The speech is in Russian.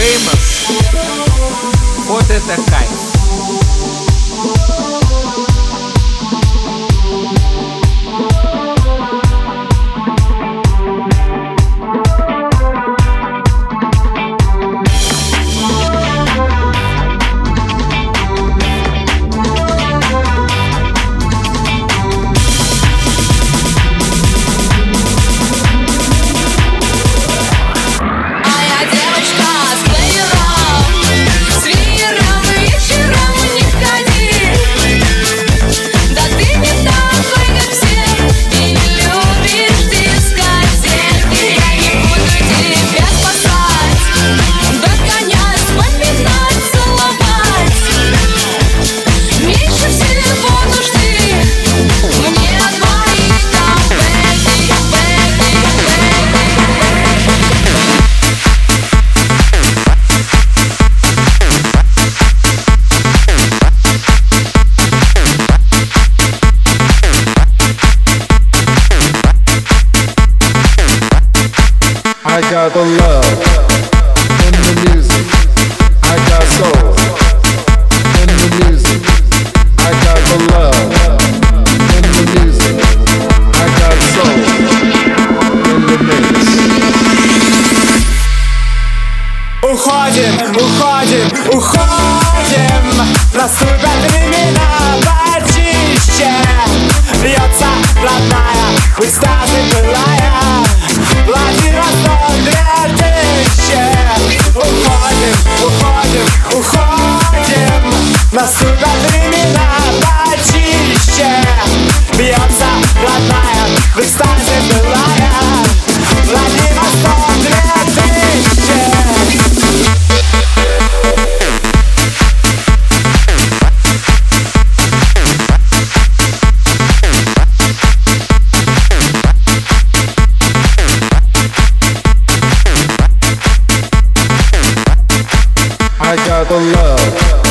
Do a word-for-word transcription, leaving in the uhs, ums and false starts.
Famous. Вот это кайф. I got the love in the music. I got soul in the music. I got the love in the music. I got soul in the mix. Уходим, уходим, уходим. Наступят времена почище. Льется родная, в экстазе пылая. Владивосток две тысячи. Уходим, уходим, уходим. Наступят времена почище. Бьется родная, в экстазе пылая. Владивосток две тысячи. I got the love